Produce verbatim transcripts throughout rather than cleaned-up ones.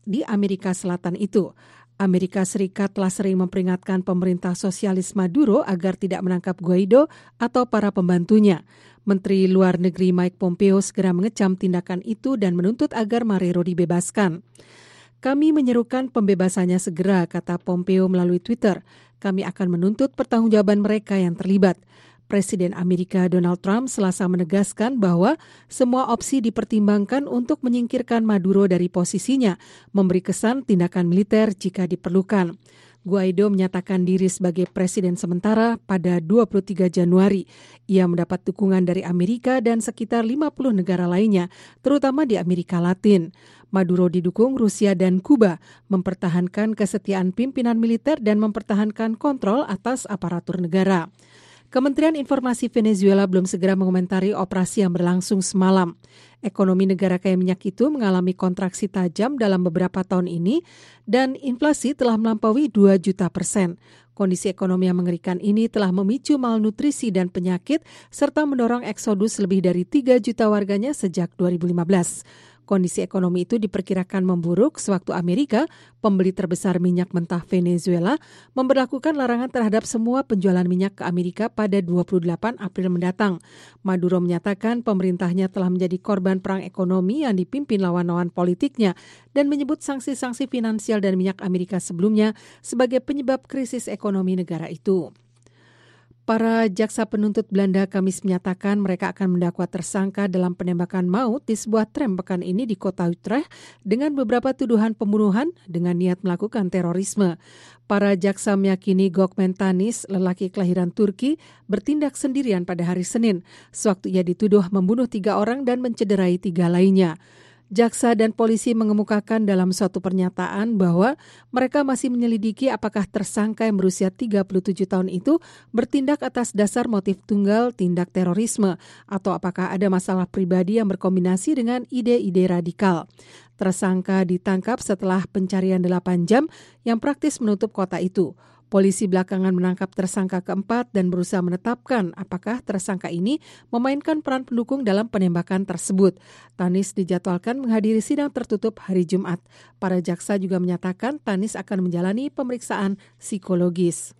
di Amerika Selatan itu. Amerika Serikat telah sering memperingatkan pemerintah sosialis Maduro agar tidak menangkap Guaido atau para pembantunya. Menteri Luar Negeri Mike Pompeo segera mengecam tindakan itu dan menuntut agar Marrero dibebaskan. Kami menyerukan pembebasannya segera, kata Pompeo melalui Twitter. Kami akan menuntut pertanggungjawaban mereka yang terlibat. Presiden Amerika Donald Trump Selasa menegaskan bahwa semua opsi dipertimbangkan untuk menyingkirkan Maduro dari posisinya, memberi kesan tindakan militer jika diperlukan. Guaido menyatakan diri sebagai presiden sementara pada dua puluh tiga Januari. Ia mendapat dukungan dari Amerika dan sekitar lima puluh negara lainnya, terutama di Amerika Latin. Maduro didukung Rusia dan Kuba, mempertahankan kesetiaan pimpinan militer dan mempertahankan kontrol atas aparatur negara. Kementerian Informasi Venezuela belum segera mengomentari operasi yang berlangsung semalam. Ekonomi negara kaya minyak itu mengalami kontraksi tajam dalam beberapa tahun ini dan inflasi telah melampaui dua juta persen. Kondisi ekonomi yang mengerikan ini telah memicu malnutrisi dan penyakit serta mendorong eksodus lebih dari tiga juta warganya sejak dua ribu lima belas. Kondisi ekonomi itu diperkirakan memburuk sewaktu Amerika, pembeli terbesar minyak mentah Venezuela, memberlakukan larangan terhadap semua penjualan minyak ke Amerika pada dua puluh delapan April mendatang. Maduro menyatakan pemerintahnya telah menjadi korban perang ekonomi yang dipimpin lawan-lawan politiknya dan menyebut sanksi-sanksi finansial dan minyak Amerika sebelumnya sebagai penyebab krisis ekonomi negara itu. Para jaksa penuntut Belanda Kamis menyatakan mereka akan mendakwa tersangka dalam penembakan maut di sebuah tram pekan ini di kota Utrecht dengan beberapa tuduhan pembunuhan dengan niat melakukan terorisme. Para jaksa meyakini Gökmen Tanis, lelaki kelahiran Turki, bertindak sendirian pada hari Senin, sewaktu ia dituduh membunuh tiga orang dan mencederai tiga lainnya. Jaksa dan polisi mengemukakan dalam suatu pernyataan bahwa mereka masih menyelidiki apakah tersangka yang berusia tiga puluh tujuh tahun itu bertindak atas dasar motif tunggal tindak terorisme atau apakah ada masalah pribadi yang berkombinasi dengan ide-ide radikal. Tersangka ditangkap setelah pencarian delapan jam yang praktis menutup kota itu. Polisi belakangan menangkap tersangka keempat dan berusaha menetapkan apakah tersangka ini memainkan peran pendukung dalam penembakan tersebut. Tanis dijadwalkan menghadiri sidang tertutup hari Jumat. Para jaksa juga menyatakan Tanis akan menjalani pemeriksaan psikologis.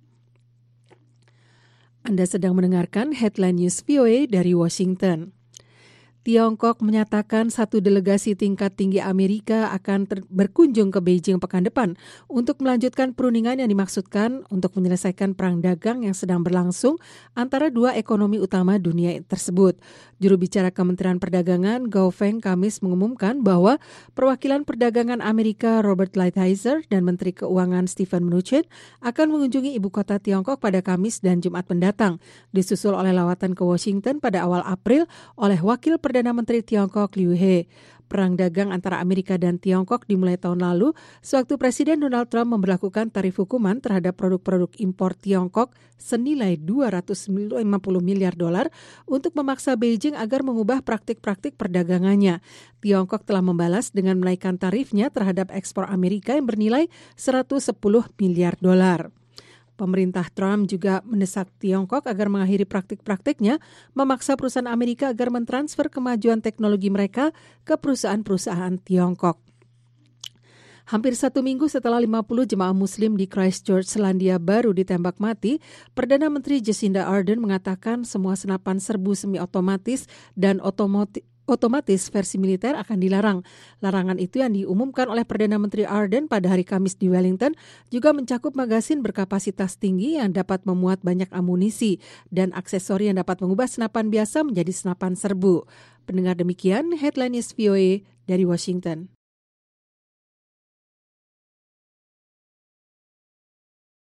Anda sedang mendengarkan Headline News V O A dari Washington. Tiongkok menyatakan satu delegasi tingkat tinggi Amerika akan ter- berkunjung ke Beijing pekan depan untuk melanjutkan perundingan yang dimaksudkan untuk menyelesaikan perang dagang yang sedang berlangsung antara dua ekonomi utama dunia tersebut. Juru bicara Kementerian Perdagangan Gao Feng Kamis mengumumkan bahwa perwakilan perdagangan Amerika Robert Lighthizer dan Menteri Keuangan Steven Mnuchin akan mengunjungi ibu kota Tiongkok pada Kamis dan Jumat mendatang, disusul oleh lawatan ke Washington pada awal April oleh Wakil Perdana Menteri Tiongkok Liu He. Perang dagang antara Amerika dan Tiongkok dimulai tahun lalu sewaktu Presiden Donald Trump memberlakukan tarif hukuman terhadap produk-produk impor Tiongkok senilai dua ratus lima puluh miliar dolar untuk memaksa Beijing agar mengubah praktik-praktik perdagangannya. Tiongkok telah membalas dengan menaikkan tarifnya terhadap ekspor Amerika yang bernilai seratus sepuluh miliar dolar. Pemerintah Trump juga mendesak Tiongkok agar mengakhiri praktik-praktiknya, memaksa perusahaan Amerika agar mentransfer kemajuan teknologi mereka ke perusahaan-perusahaan Tiongkok. Hampir satu minggu setelah lima puluh jemaah Muslim di Christchurch, Selandia Baru ditembak mati, Perdana Menteri Jacinda Ardern mengatakan semua senapan serbu semi-otomatis dan otomotif otomatis versi militer akan dilarang. Larangan itu yang diumumkan oleh Perdana Menteri Ardern pada hari Kamis di Wellington juga mencakup magasin berkapasitas tinggi yang dapat memuat banyak amunisi dan aksesori yang dapat mengubah senapan biasa menjadi senapan serbu. Pendengar demikian, Headline News V O A dari Washington.